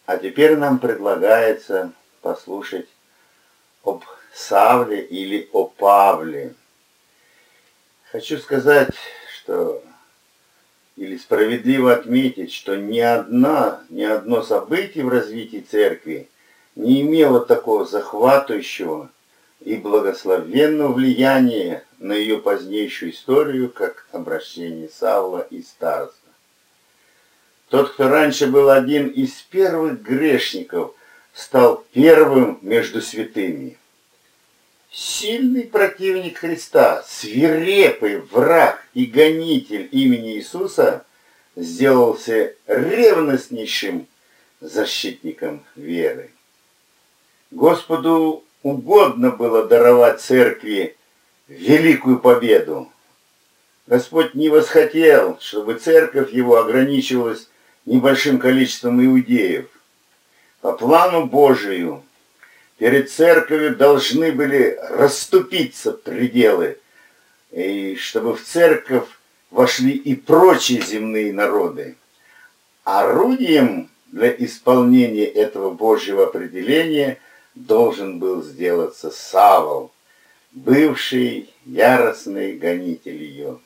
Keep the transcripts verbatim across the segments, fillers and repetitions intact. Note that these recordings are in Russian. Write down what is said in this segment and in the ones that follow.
А теперь нам предлагается послушать об Савле или о Павле. Хочу сказать, что или справедливо отметить, что ни одна, ни одно событие в развитии церкви не имело такого захватывающего и благословенного влияния на ее позднейшую историю, как обращение Савла из Тарса. Тот, кто раньше был один из первых грешников, стал первым между святыми. Сильный противник Христа, свирепый враг и гонитель имени Иисуса сделался ревностнейшим защитником веры. Господу угодно было даровать церкви великую победу. Господь не восхотел, чтобы церковь его ограничивалась небольшим количеством иудеев. По плану Божию перед церковью должны были расступиться пределы, и чтобы в церковь вошли и прочие земные народы. Орудием для исполнения этого Божьего определения должен был сделаться Савл, бывший яростный гонитель ее.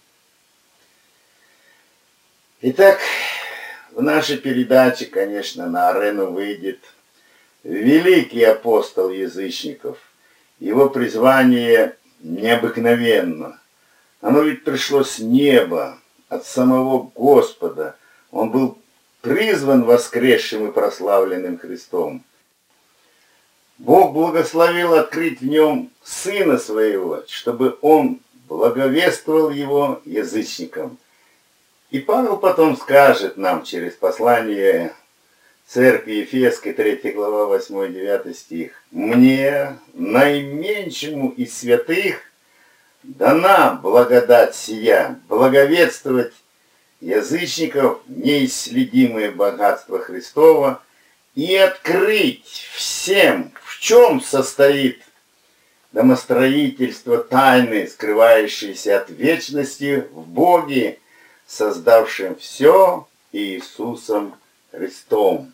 Итак, в нашей передаче, конечно, на арену выйдет великий апостол язычников. Его призвание необыкновенно. Оно ведь пришло с неба, от самого Господа. Он был призван воскресшим и прославленным Христом. Бог благословил открыть в нем Сына Своего, чтобы Он благовествовал Его язычникам. И Павел потом скажет нам через послание Церкви Ефесской, третья глава, восьмой-девятый стих: «Мне, наименьшему из святых, дана благодать сия, благовествовать язычников неисследимое богатство Христова и открыть всем, в чем состоит домостроительство тайны, скрывающееся от вечности в Боге, создавшим все Иисусом Христом».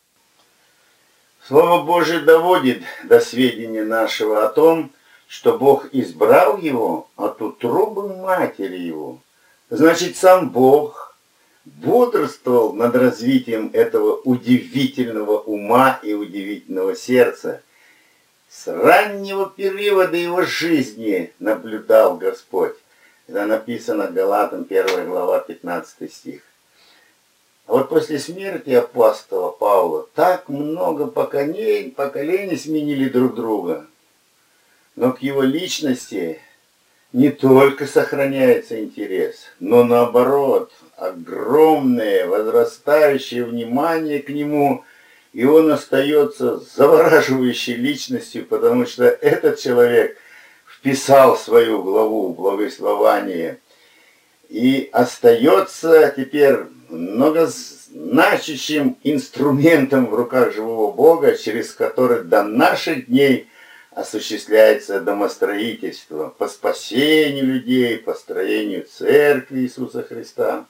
Слово Божие доводит до сведения нашего о том, что Бог избрал его от утробы матери его. Значит, сам Бог бодрствовал над развитием этого удивительного ума и удивительного сердца. С раннего периода его жизни наблюдал Господь. Это написано Галатам, первая глава, пятнадцатый стих. А вот после смерти апостола Павла так много поколений, поколений сменили друг друга. Но к его личности не только сохраняется интерес, но наоборот, огромное возрастающее внимание к нему, и он остается завораживающей личностью, потому что этот человек вписал свою главу благовествования и остается теперь многозначащим инструментом в руках живого Бога, через который до наших дней осуществляется домостроительство по спасению людей, по строению церкви Иисуса Христа.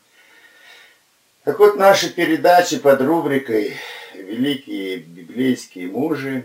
Так вот, наши передачи под рубрикой «Великие библейские мужи»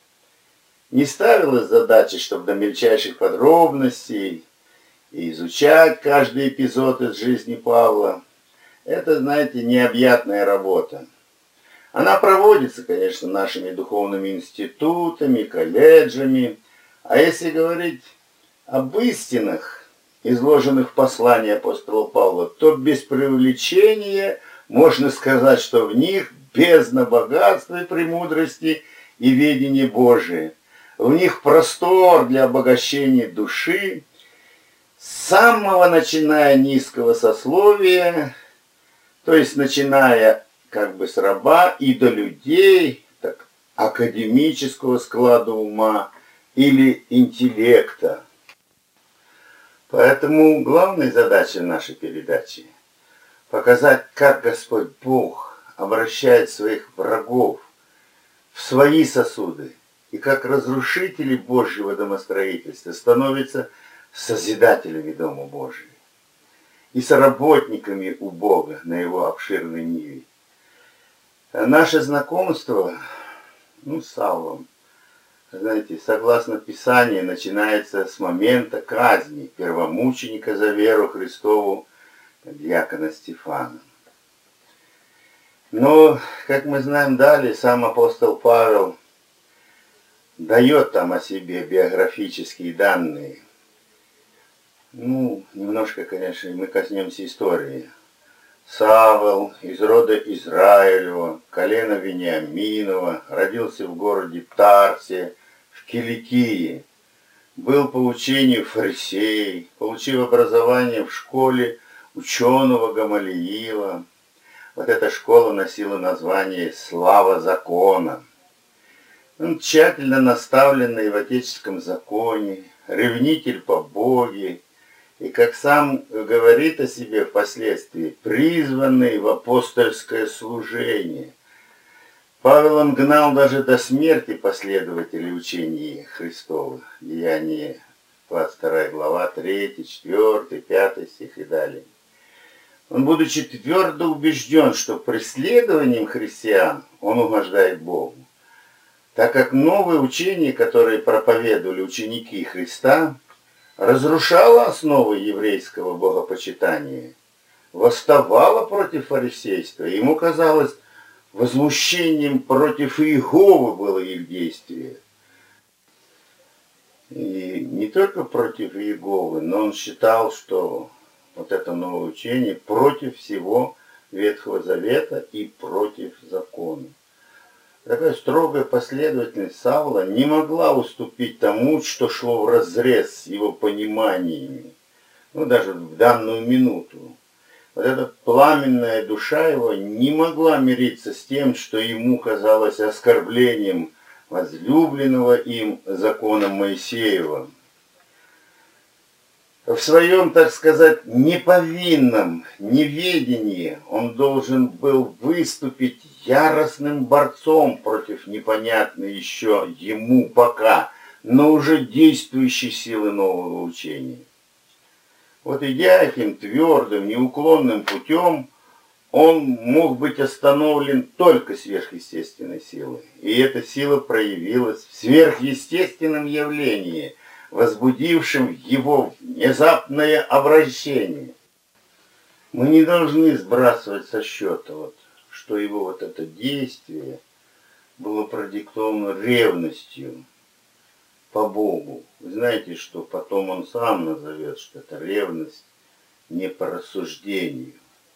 не ставилась задача, чтобы до мельчайших подробностей и изучать каждый эпизод из жизни Павла. Это, знаете, необъятная работа. Она проводится, конечно, нашими духовными институтами, колледжами. А если говорить об истинах, изложенных в послании апостола Павла, то без преувеличения можно сказать, что в них бездна богатства и премудрости и ведения Божие. В них простор для обогащения души, с самого начиная низкого сословия, то есть начиная как бы с раба и до людей, так, академического склада ума или интеллекта. Поэтому главной задачей нашей передачи – показать, как Господь Бог обращает своих врагов в свои сосуды, и как разрушители Божьего домостроительства становятся созидателями Дома Божьего и соработниками у Бога на его обширной ниве. Наше знакомство, ну, с Савлом, знаете, согласно Писанию, начинается с момента казни первомученика за веру Христову, диакона Стефана. Но, как мы знаем далее, сам апостол Павел дает там о себе биографические данные. Ну, немножко, конечно, мы коснемся истории. Савл из рода Израилева, колена Вениаминова, родился в городе Тарсе, в Киликии. Был по учению фарисей, получив образование в школе ученого Гамалиила. Вот эта школа носила название «Слава закона». Он тщательно наставленный в отеческом законе, ревнитель по Боге, и, как сам говорит о себе впоследствии, призванный в апостольское служение. Павел он гнал даже до смерти последователей учения Христова. Деяния, двадцать вторая глава, третий, четвёртый, пятый стих и далее. Он, будучи твердо убежден, что преследованием христиан он угождает Богу, так как новое учение, которое проповедовали ученики Христа, разрушала основы еврейского богопочитания, восставала против фарисейства. Ему казалось, возмущением против Иеговы было их действие. И не только против Иеговы, но он считал, что вот это новое учение против всего Ветхого Завета и против закона. Такая строгая последовательность Савла не могла уступить тому, что шло вразрез с его пониманиями, ну даже в данную минуту. Вот эта пламенная душа его не могла мириться с тем, что ему казалось оскорблением возлюбленного им законом Моисеева. В своем, так сказать, неповинном неведении он должен был выступить яростным борцом против непонятной еще ему пока, но уже действующей силы нового учения. Вот идя этим твердым, неуклонным путем, он мог быть остановлен только сверхъестественной силой. И эта сила проявилась в сверхъестественном явлении, возбудившим его внезапное обращение. Мы не должны сбрасывать со счета, вот, что его вот это действие было продиктовано ревностью по Богу. Вы знаете, что потом он сам назовет, что это ревность не по рассуждению.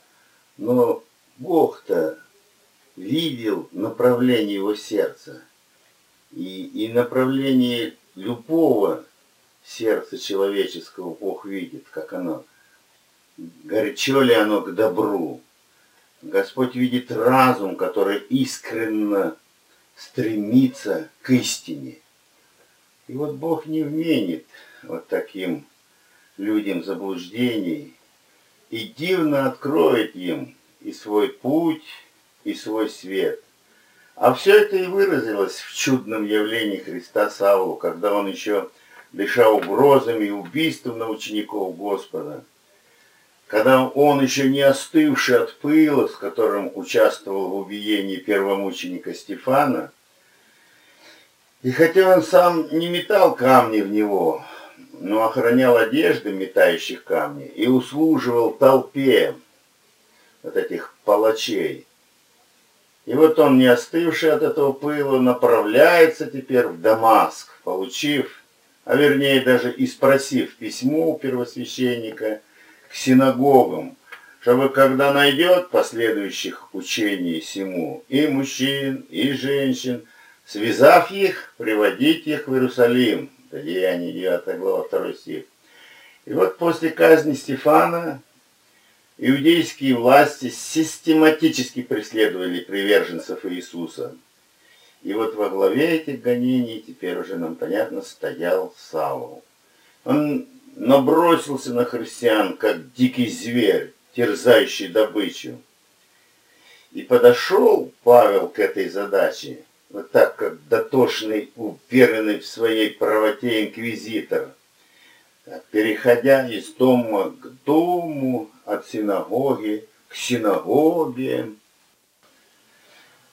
Но Бог-то видел направление его сердца. И, и направление любого сердца человеческого Бог видит, как оно, горячо ли оно к добру. Господь видит разум, который искренне стремится к истине. И вот Бог не вменит вот таким людям заблуждений и дивно откроет им и свой путь, и свой свет. А все это и выразилось в чудном явлении Христа Савлу, когда он еще дышал угрозами и убийством на учеников Господа, когда он еще не остывший от пыла, с которым участвовал в убиении первомученика Стефана, и хотя он сам не метал камни в него, но охранял одежды метающих камни и услуживал толпе вот этих палачей. И вот он, не остывший от этого пыла, направляется теперь в Дамаск, получив, а вернее даже и спросив письмо у первосвященника к синагогам, чтобы когда найдет последующих учений сему и мужчин, и женщин, связав их, приводить их в Иерусалим. Это Деяния девятая глава, второй стих. И вот после казни Стефана иудейские власти систематически преследовали приверженцев Иисуса. И вот во главе этих гонений, теперь уже нам понятно, стоял Савл. Он набросился на христиан, как дикий зверь, терзающий добычу. И подошел Павел к этой задаче, вот так, как дотошный, уверенный в своей правоте инквизитор, переходя из дома к дому, от синагоги к синагоге.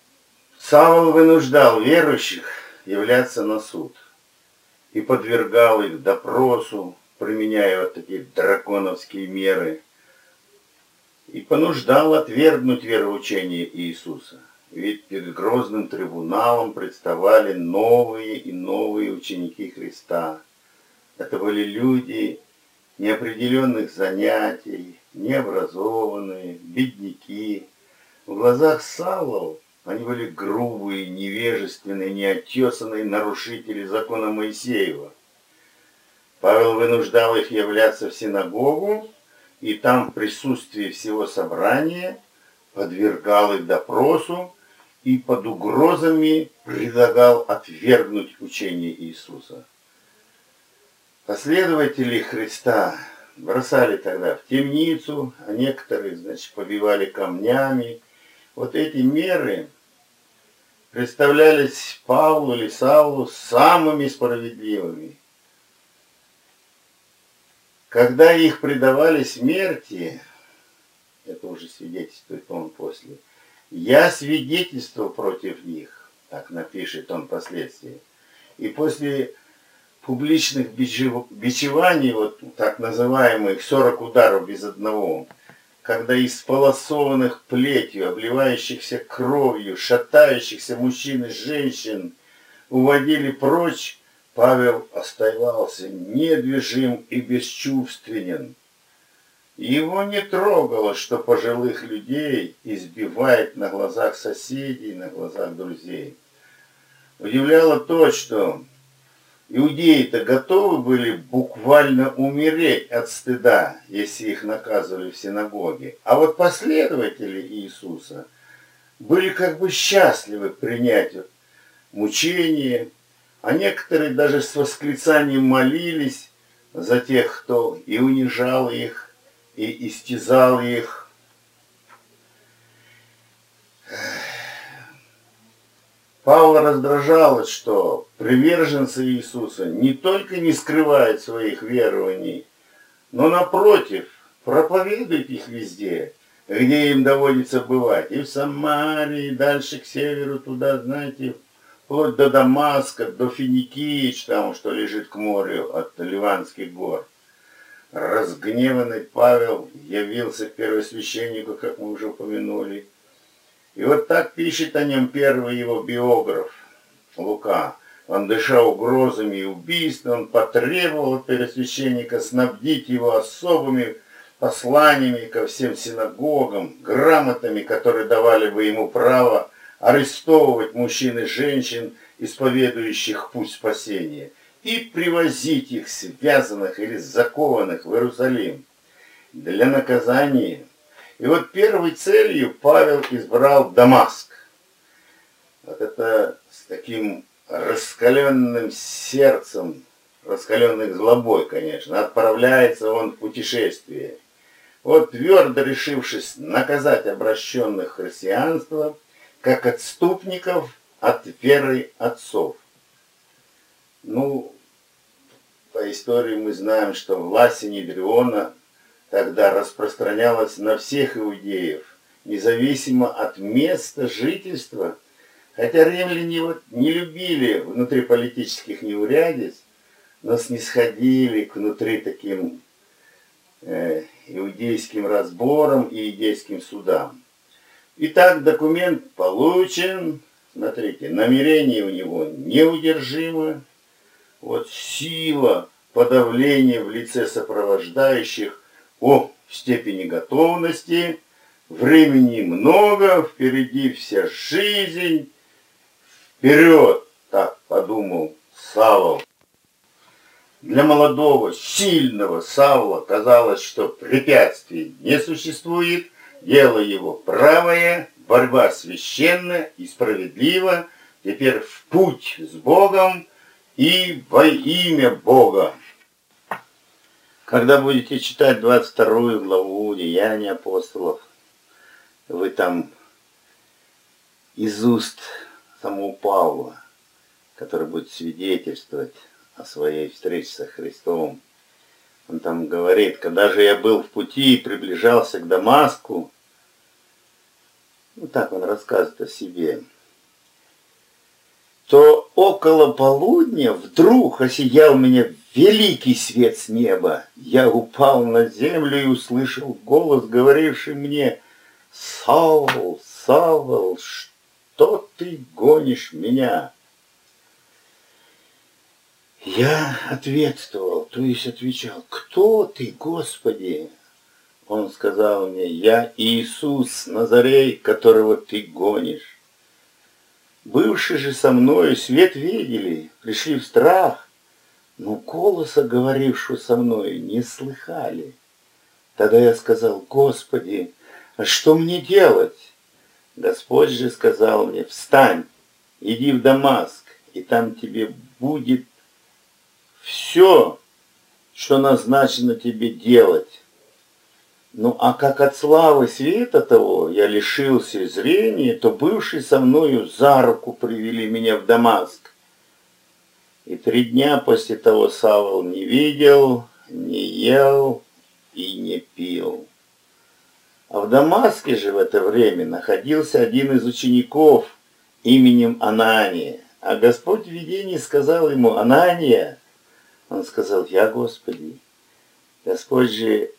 Савл вынуждал верующих являться на суд и подвергал их допросу, применяя вот такие драконовские меры, и понуждал отвергнуть вероучение Иисуса. Ведь перед грозным трибуналом представали новые и новые ученики Христа. Это были люди неопределенных занятий, необразованные, бедняки. В глазах Савла они были грубые, невежественные, неотесанные нарушители закона Моисеева. Павел вынуждал их являться в синагогу, и там в присутствии всего собрания подвергал их допросу и под угрозами предлагал отвергнуть учение Иисуса. Последователи Христа бросали тогда в темницу, а некоторых, значит, побивали камнями. Вот эти меры представлялись Павлу или Савлу самыми справедливыми. Когда их предавали смерти, это уже свидетельствует он после, «Я свидетельствовал против них», так напишет он впоследствии. И после публичных бичеваний, вот так называемых сорок ударов без одного, когда из полосованных плетью, обливающихся кровью, шатающихся мужчин и женщин уводили прочь, Павел оставался недвижим и бесчувственен. Его не трогало, что пожилых людей избивает на глазах соседей, на глазах друзей. Удивляло то, что иудеи-то готовы были буквально умереть от стыда, если их наказывали в синагоге. А вот последователи Иисуса были как бы счастливы принять мучение, а некоторые даже с восклицанием молились за тех, кто и унижал их, и истязал их. Павла раздражало, что приверженцы Иисуса не только не скрывают своих верований, но напротив, проповедуют их везде, где им доводится бывать. И в Самарии, и дальше к северу, туда, знаете, вплоть до Дамаска, до Финикии, там, что лежит к морю от Ливанских гор. Разгневанный Павел явился к первосвященнику, как мы уже упомянули. И вот так пишет о нем первый его биограф Лука. Он, дыша угрозами и убийством, потребовал от первосвященника снабдить его особыми посланиями ко всем синагогам, грамотами, которые давали бы ему право арестовывать мужчин и женщин, исповедующих путь спасения, и привозить их связанных или закованных в Иерусалим для наказания. И вот первой целью Павел избрал Дамаск. Вот это с таким раскаленным сердцем, раскаленной злобой, конечно, отправляется он в путешествие. Вот твердо решившись наказать обращенных в христианство, как отступников от веры отцов. Ну, по истории мы знаем, что власть Синедриона тогда распространялась на всех иудеев, независимо от места жительства, хотя римляне вот не любили внутриполитических неурядиц, но снисходили к внутри таким э, иудейским разборам и иудейским судам. Итак, документ получен, смотрите, намерение у него неудержимо, вот сила подавления в лице сопровождающих о степени готовности, времени много, впереди вся жизнь, вперед, так подумал Савл. Для молодого, сильного Савла казалось, что препятствий не существует, дело его правое, борьба священна и справедлива, теперь в путь с Богом и во имя Бога. Когда будете читать двадцать вторую главу Деяний апостолов, вы там из уст самого Павла, который будет свидетельствовать о своей встрече со Христом, он там говорит: когда же я был в пути и приближался к Дамаску, ну так он рассказывает о себе, то около полудня вдруг осиял меня великий свет с неба. Я упал на землю и услышал голос, говоривший мне: «Саул, Саул, что ты гонишь меня?» Я ответствовал, то есть отвечал: «Кто ты, Господи?» Он сказал мне: «Я Иисус Назарей, которого ты гонишь». Бывшие же со мною свет видели, пришли в страх, но голоса, говорившего со мною, не слыхали. Тогда я сказал: «Господи, а что мне делать?» Господь же сказал мне: «Встань, иди в Дамаск, и там тебе будет все, что назначено тебе делать». Ну, а как от славы света того я лишился зрения, то бывшие со мною за руку привели меня в Дамаск. И три дня после того Савл не видел, не ел и не пил. А в Дамаске же в это время находился один из учеников именем Анания. А Господь в видении сказал ему: «Анания». Он сказал: «Я, Господи». Господь же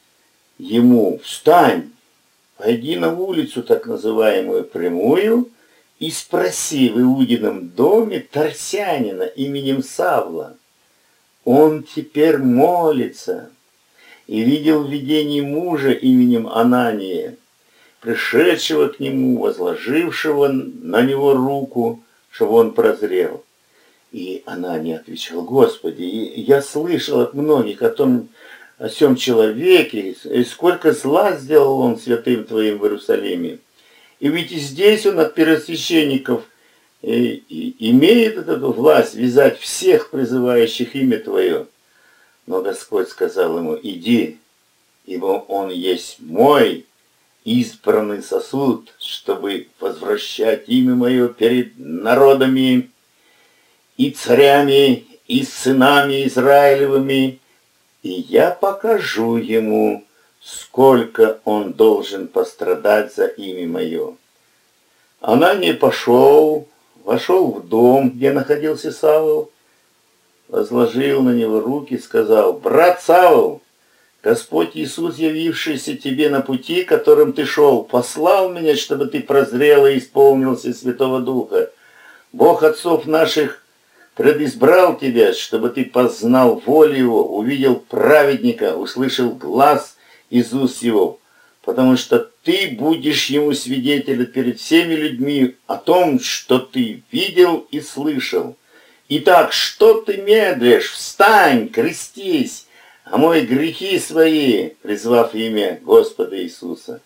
ему: «Встань, пойди на улицу, так называемую Прямую, и спроси в Иудином доме Тарсянина именем Савла. Он теперь молится». И видел в видении мужа именем Анания, пришедшего к нему, возложившего на него руку, чтобы он прозрел. И Анания отвечал: «Господи, я слышал от многих о том, о сем человеке, и сколько зла сделал он святым Твоим в Иерусалиме. И ведь и здесь он от первосвященников и, и, имеет эту власть вязать всех, призывающих имя Твое». Но Господь сказал ему: «Иди, ибо он есть мой избранный сосуд, чтобы возвращать имя мое перед народами и царями, и сынами Израилевыми, и я покажу ему, сколько он должен пострадать за имя мое». Анания пошел, вошел в дом, где находился Савл, возложил на него руки и сказал: «Брат Савл, Господь Иисус, явившийся тебе на пути, которым ты шел, послал меня, чтобы ты прозрел и исполнился Святого Духа. Бог отцов наших предизбрал тебя, чтобы ты познал волю Его, увидел праведника, услышал глас из уст Его, потому что ты будешь Ему свидетелем перед всеми людьми о том, что ты видел и слышал. Итак, что ты медлишь? Встань, крестись, омой грехи свои, призвав имя Господа Иисуса».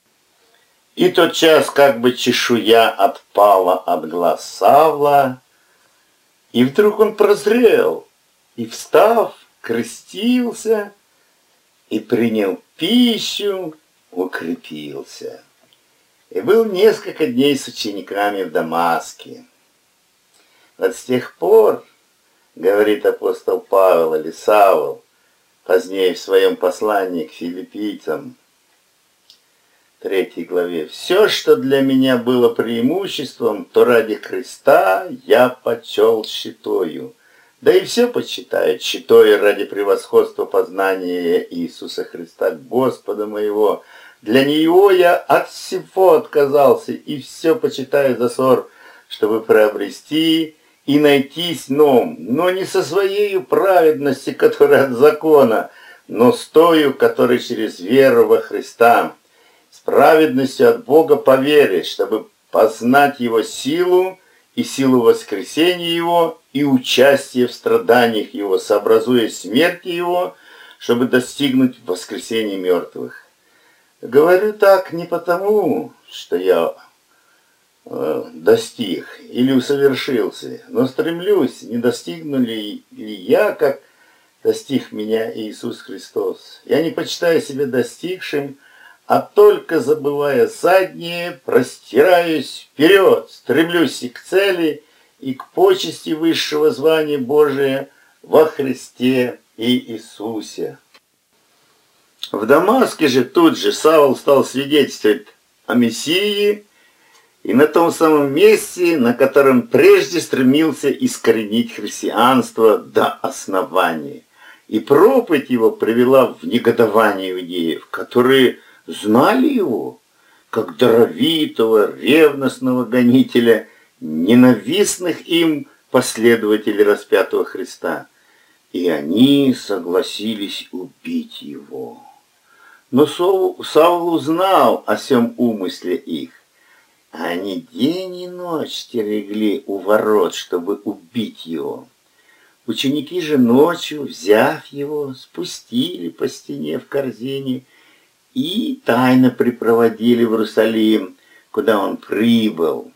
И тотчас как бы чешуя отпала от глаз Савла, и вдруг он прозрел, и, встав, крестился, и принял пищу, укрепился. И был несколько дней с учениками в Дамаске. Вот с тех пор, говорит апостол Павел или Савл, позднее в своем послании к филиппийцам, третьей главе: «Все, что для меня было преимуществом, то ради Христа я почел щитою, да и все почитаю щитою ради превосходства познания Иисуса Христа, Господа моего. Для Него я от всего отказался, и все почитаю за ссор, чтобы приобрести и найтись ном, но не со своей праведностью, которая от закона, но с тою, которая через веру во Христа, с праведностью от Бога по вере, чтобы познать Его силу и силу воскресения Его и участие в страданиях Его, сообразуя смерти Его, чтобы достигнуть воскресения мертвых». Говорю так не потому, что я достиг или усовершился, но стремлюсь, не достигну ли, ли я, как достиг меня Иисус Христос. Я не почитаю себя достигшим, а только, забывая заднее, простираюсь вперед, стремлюсь и к цели, и к почести высшего звания Божия во Христе и Иисусе. В Дамаске же тут же Савл стал свидетельствовать о Мессии и на том самом месте, на котором прежде стремился искоренить христианство до основания. И проповедь его привела в негодование иудеев, которые знали его, как даровитого, ревностного гонителя, ненавистных им последователей распятого Христа. И они согласились убить его. Но Саул узнал о сем умысле их. Они день и ночь стерегли у ворот, чтобы убить его. Ученики же ночью, взяв его, спустили по стене в корзине и тайно припроводили в Иерусалим, куда он прибыл.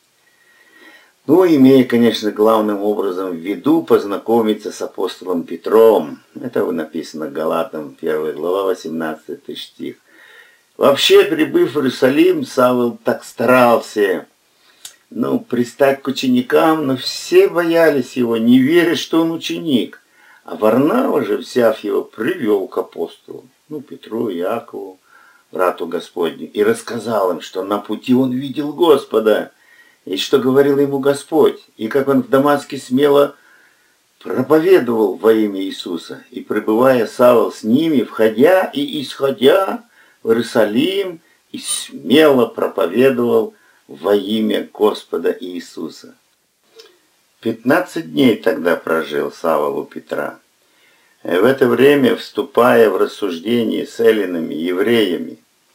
Ну, имея, конечно, главным образом в виду познакомиться с апостолом Петром. Это написано Галатам, первая глава, восемнадцатый стих. Вообще, прибыв в Иерусалим, Савл так старался, ну, пристать к ученикам, но все боялись его, не веря, что он ученик. А Варнава же, взяв его, привел к апостолу, ну, Петру и Иакову, брату Господню, и рассказал им, что на пути он видел Господа, и что говорил ему Господь, и как он в Дамаске смело проповедовал во имя Иисуса. И пребывая Савл с ними, входя и исходя в Иерусалим, и смело проповедовал во имя Господа Иисуса. Пятнадцать дней тогда прожил Савл у Петра. И в это время, вступая в рассуждение с эллинами, евреями,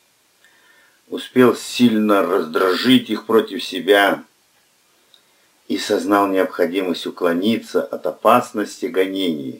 успел сильно раздражить их против себя и сознал необходимость уклониться от опасности гонений.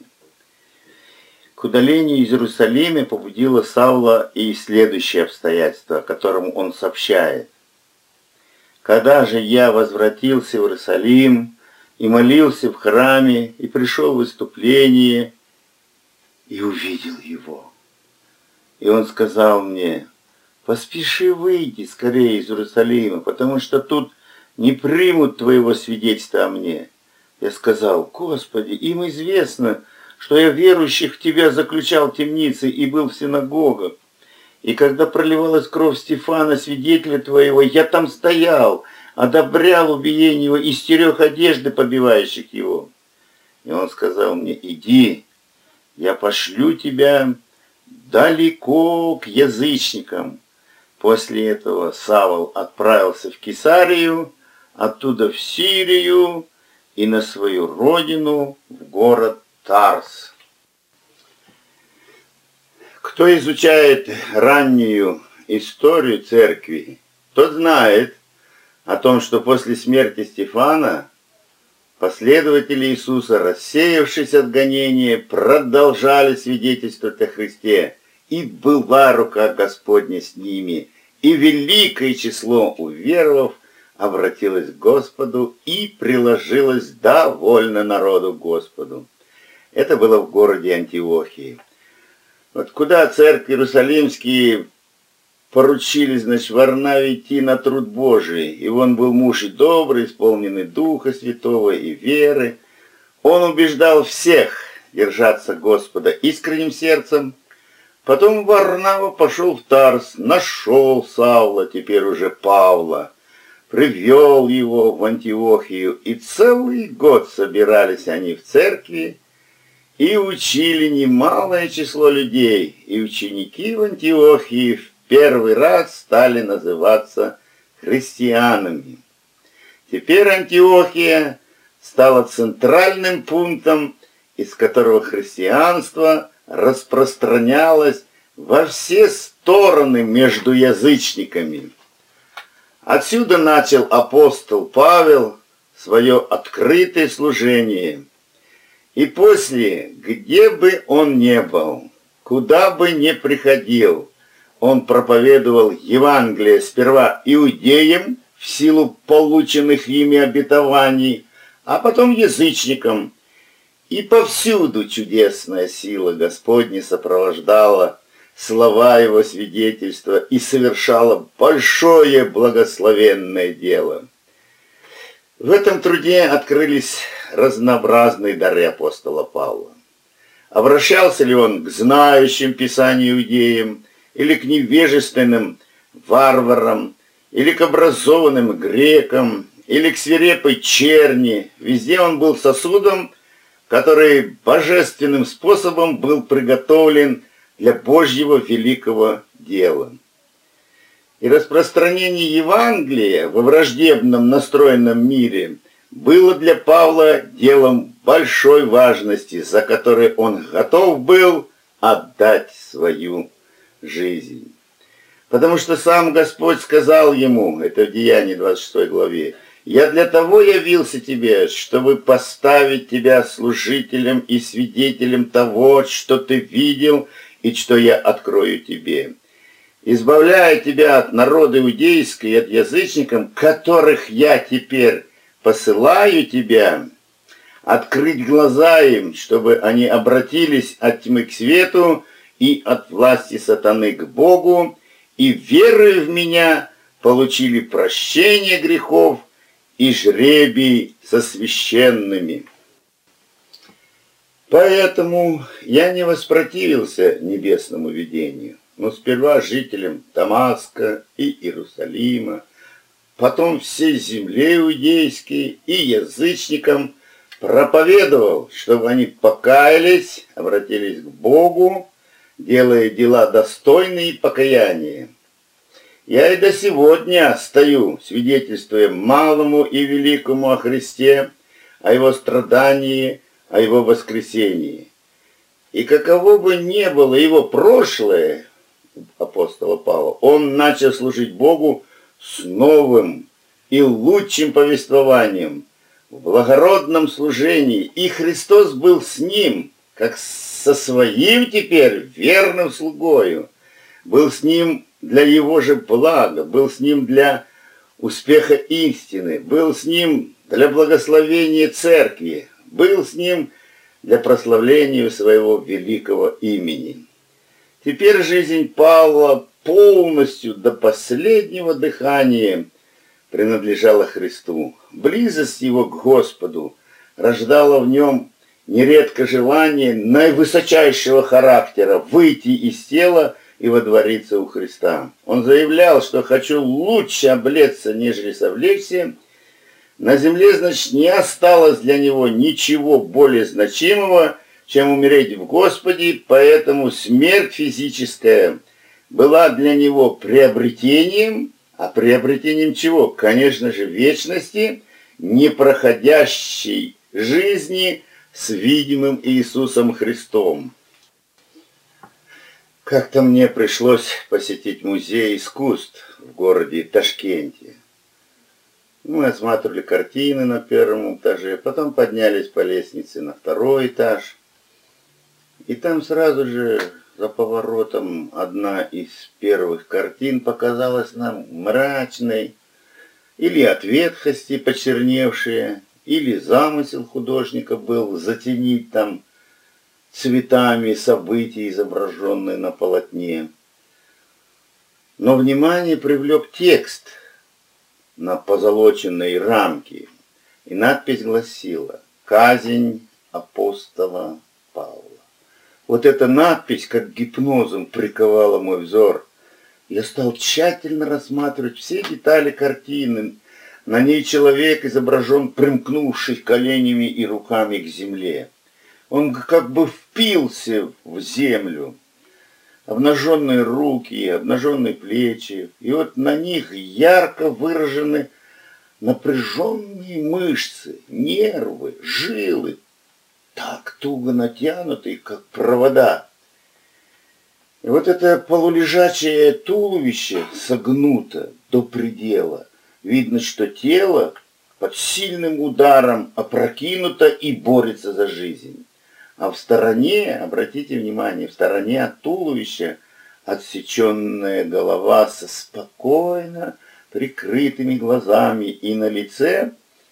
К удалению из Иерусалима побудило Савла и следующее обстоятельство, о котором он сообщает. «Когда же я возвратился в Иерусалим и молился в храме, и пришел в выступление, и увидел его. И он сказал мне: поспеши выйти скорее из Иерусалима, потому что тут не примут твоего свидетельства о мне. Я сказал: Господи, им известно, что я верующих в Тебя заключал в темнице и был в синагогах. И когда проливалась кровь Стефана, свидетеля Твоего, я там стоял, одобрял убиение его и стерег одежды побивающих его. И он сказал мне: иди, я пошлю тебя далеко к язычникам. После этого Савл отправился в Кесарию, оттуда в Сирию и на свою родину, в город Тарс. Кто изучает раннюю историю церкви, тот знает о том, что после смерти Стефана последователи Иисуса, рассеявшись от гонения, продолжали свидетельствовать о Христе, и была рука Господня с ними, и великое число уверовав обратилось к Господу и приложилось довольно народу к Господу. Это было в городе Антиохии. Вот куда церкви иерусалимские поручили, значит, Варнаве идти на труд Божий. И он был муж и добрый, исполненный Духа Святого и веры. Он убеждал всех держаться Господа искренним сердцем. Потом Варнава пошел в Тарс, нашел Савла, теперь уже Павла, привел его в Антиохию, и целый год собирались они в церкви и учили немалое число людей, и ученики в Антиохии в первый раз стали называться христианами. Теперь Антиохия стала центральным пунктом, из которого христианство распространялось во все стороны между язычниками. Отсюда начал апостол Павел свое открытое служение. И после, где бы он ни был, куда бы ни приходил, он проповедовал Евангелие сперва иудеям в силу полученных ими обетований, а потом язычникам. И повсюду чудесная сила Господня сопровождала слова его свидетельства и совершала большое благословенное дело. В этом труде открылись разнообразные дары апостола Павла. Обращался ли он к знающим Писание иудеям или к невежественным варварам, или к образованным грекам, или к свирепой черни. Везде он был сосудом, который божественным способом был приготовлен для Божьего великого дела. И распространение Евангелия во враждебном настроенном мире было для Павла делом большой важности, за которое он готов был отдать свою жизнь. Потому что сам Господь сказал ему, это в Деянии двадцать шестой главе, «Я для того явился тебе, чтобы поставить тебя служителем и свидетелем того, что ты видел и что я открою тебе, избавляя тебя от народа иудейского и от язычников, которых я теперь посылаю тебя, открыть глаза им, чтобы они обратились от тьмы к свету и от власти сатаны к Богу, и веруя в меня, получили прощение грехов и жребий со священными». Поэтому я не воспротивился небесному видению, но сперва жителям Дамаска и Иерусалима, потом всей земле иудейской и язычникам проповедовал, чтобы они покаялись, обратились к Богу, делая дела достойные покаяния. Я и до сегодня стою, свидетельствуя малому и великому о Христе, о Его страдании, о Его воскресении. И каково бы ни было его прошлое, апостола Павла, он начал служить Богу с новым и лучшим повествованием, в благородном служении, и Христос был с ним, как со своим теперь верным слугою, был с ним для его же блага, был с ним для успеха истины, был с ним для благословения церкви, был с ним для прославления своего великого имени. Теперь жизнь Павла полностью до последнего дыхания принадлежала Христу. Близость его к Господу рождала в нем нередко желание наивысочайшего характера выйти из тела и водвориться у Христа. Он заявлял, что «хочу лучше облечься, нежели совлечься». На земле, значит, не осталось для него ничего более значимого, чем умереть в Господе, поэтому смерть физическая была для него приобретением, а приобретением чего? Конечно же, вечности, непроходящей жизни с видимым Иисусом Христом. Как-то мне пришлось посетить музей искусств в городе Ташкенте. Мы осматривали картины на первом этаже, потом поднялись по лестнице на второй этаж. И там сразу же за поворотом одна из первых картин показалась нам мрачной, или от ветхости почерневшая, или замысел художника был затенить там цветами события, изображенные на полотне. Но внимание привлек текст на позолоченной рамке, и надпись гласила «Казнь апостола Павла». Вот эта надпись как гипнозом приковала мой взор. Я стал тщательно рассматривать все детали картины. На ней человек изображен, примкнувший коленями и руками к земле. Он как бы впился в землю. Обнаженные руки, обнаженные плечи. И вот на них ярко выражены напряженные мышцы, нервы, жилы, так туго натянутые, как провода. И вот это полулежачее туловище согнуто до предела. Видно, что тело под сильным ударом опрокинуто и борется за жизнь. А в стороне, обратите внимание, в стороне от туловища отсеченная голова со спокойно прикрытыми глазами, и на лице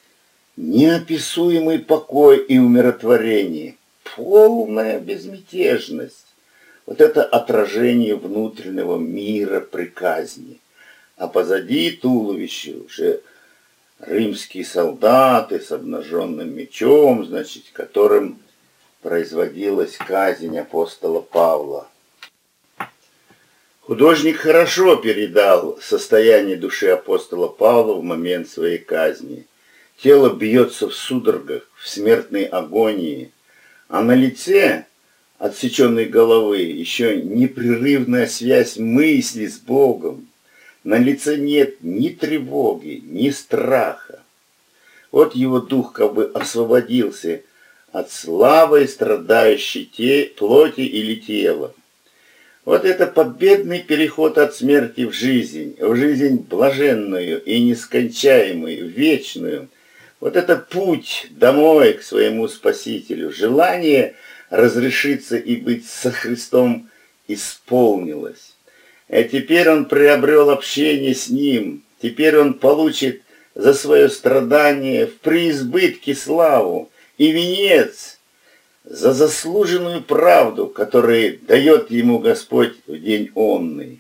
неописуемый покой и умиротворение, полная безмятежность. Вот это отражение внутреннего мира при казни. А позади туловища уже римские солдаты с обнаженным мечом, значит, которым производилась казнь апостола Павла. Художник хорошо передал состояние души апостола Павла в момент своей казни. Тело бьется в судорогах, в смертной агонии, а на лице отсеченной головы еще непрерывная связь мысли с Богом. На лице нет ни тревоги, ни страха. Вот его дух как бы освободился от слабой, страдающей те, плоти или тела. Вот это победный переход от смерти в жизнь, в жизнь блаженную и нескончаемую, вечную. Вот это путь домой к своему Спасителю, желание разрешиться и быть со Христом исполнилось. А теперь он приобрел общение с Ним, теперь он получит за свое страдание в преизбытке славу и венец за заслуженную правду, которую дает ему Господь в день онный.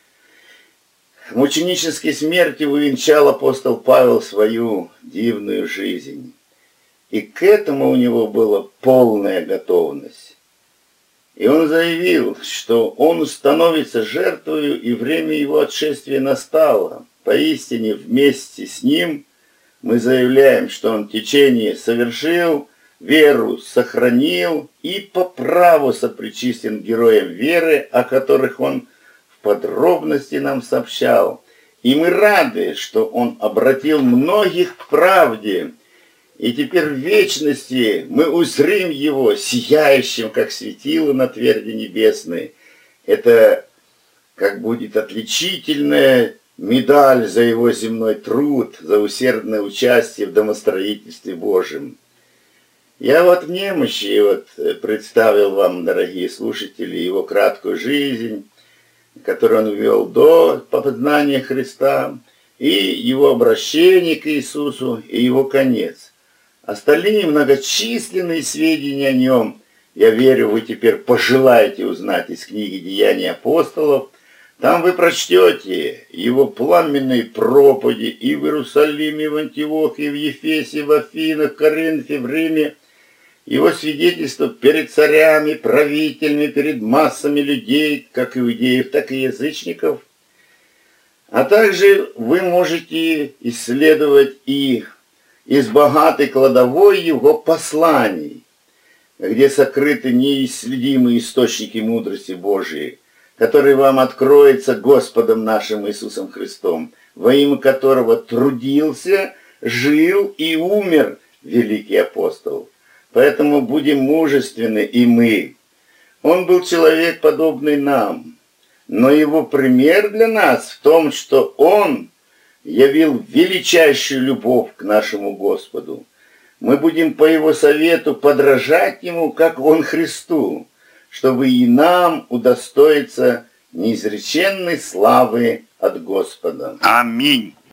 Мученической смертью увенчал апостол Павел свою дивную жизнь. И к этому у него была полная готовность. И он заявил, что он становится жертвою, и время его отшествия настало. Поистине вместе с ним мы заявляем, что он течение совершил, веру сохранил и по праву сопричислен героям веры, о которых он в подробности нам сообщал. И мы рады, что он обратил многих к правде, и теперь в вечности мы узрим его сияющим, как светило на тверди небесной. Это как будет отличительная медаль за его земной труд, за усердное участие в домостроительстве Божьем. Я вот в немощи вот представил вам, дорогие слушатели, его краткую жизнь, которую он вел до познания Христа, и его обращение к Иисусу, и его конец. Остальные многочисленные сведения о нем, я верю, вы теперь пожелаете узнать из книги «Деяния апостолов». Там вы прочтете его пламенные проповеди и в Иерусалиме, в Антиохии, в Ефесе, в Афинах, в Коринфе, в Риме, его свидетельство перед царями, правителями, перед массами людей, как иудеев, так и язычников. А также вы можете исследовать и из богатой кладовой его посланий, где сокрыты неисследимые источники мудрости Божией, которые вам откроются Господом нашим Иисусом Христом, во имя которого трудился, жил и умер великий апостол. Поэтому будем мужественны и мы. Он был человек, подобный нам, но его пример для нас в том, что он явил величайшую любовь к нашему Господу. Мы будем по его совету подражать ему, как он Христу, чтобы и нам удостоиться неизреченной славы от Господа. Аминь.